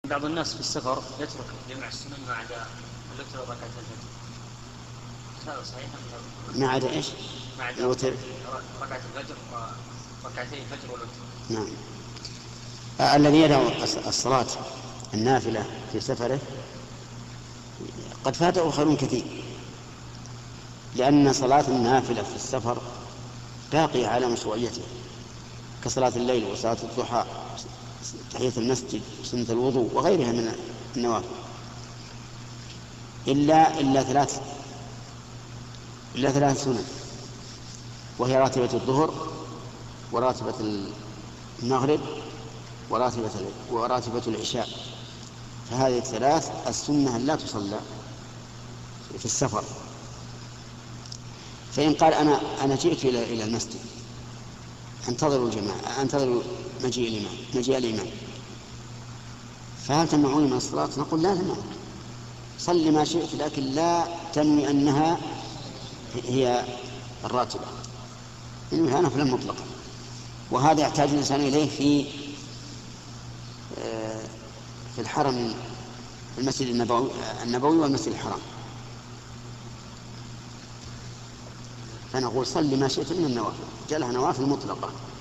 بعض الناس في السفر يترك جمع السنن ما عدا الوتر وركعة الفجر، هذا صحيح؟ ما عدا إيش؟ ما عدا الوتر، ركعة الفجر وركعتي الفجر والوتر. نعم. الذي يدع الصلاة النافلة في سفره قد فاته خير كثير، لأن صلاة النافلة في السفر باقية على مشروعيته كصلاة الليل وصلاة الضحى، تحية المسجد، سنة الوضوء وغيرها من النوافل، إلا ثلاث سنن، وهي راتبة الظهر وراتبة المغرب وراتبة العشاء. فهذه الثلاث السنة لا تصلى في السفر. فإن قال أنا جئت إلى المسجد انتظروا الجماعة، انتظروا مجيء الإمام، فهل تمنعوني من الصلاة؟ نقول لا تمنع، صل ما شئت، لكن لا تنوي أنها هي الراتبة، إنها نفلا مطلقا. وهذا يحتاج الإنسان إليه في الحرم، المسجد النبوي والمسجد الحرام، فنقول صل ما شئت من النوافل، جعلها نوافل مطلقة.